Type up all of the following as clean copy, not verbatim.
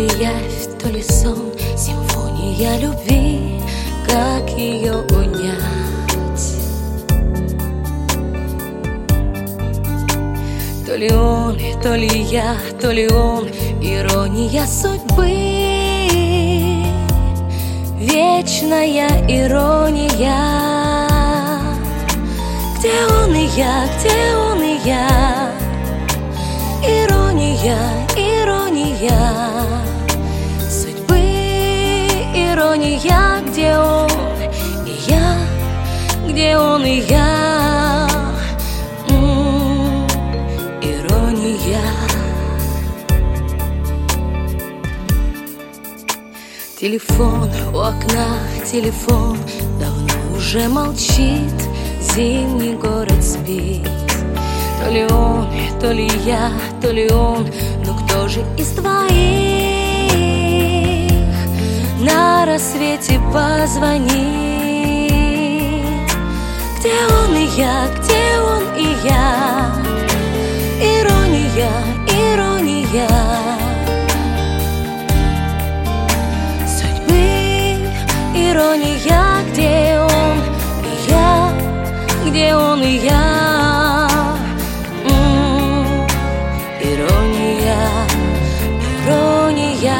ли явь, то ли сон, симфония любви, как ее унять? То ли он, то ли я, то ли он, ирония судьбы, вечная ирония. Где он и я, где он и я? Ирония, ирония судьбы, ирония. Где он и я, где он и я? Ирония. Телефон у окна, телефон давно уже молчит, зимний город спит. То ли он, то ли я, то ли он, но кто же из двоих на рассвете позвонит? Где он и я, где он и я? Ирония, ирония судьбы, ирония. Где он и я, где он и я? Ирония, ирония.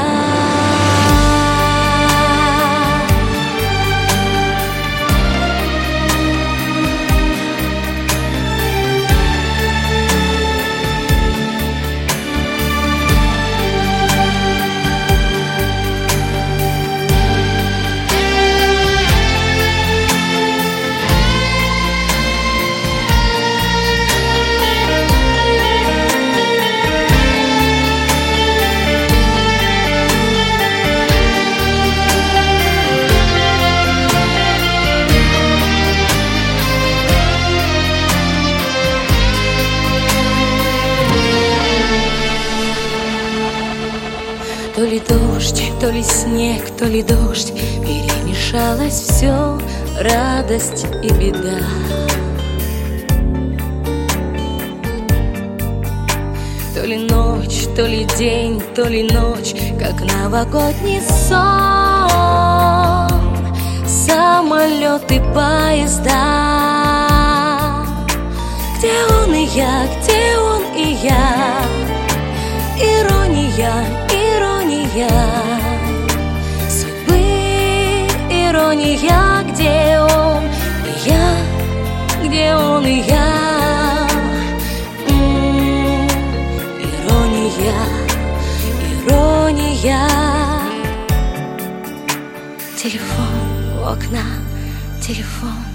То ли дождь, то ли снег, то ли дождь, перемешалось все, радость и беда. То ли ночь, то ли день, то ли ночь, как новогодний сон, самолеты, поезда. Где он и я, где он и я? Ирония, ирония судьбы, ирония. Где он и я, где он и я? Ирония, ирония. Телефон у окна, телефон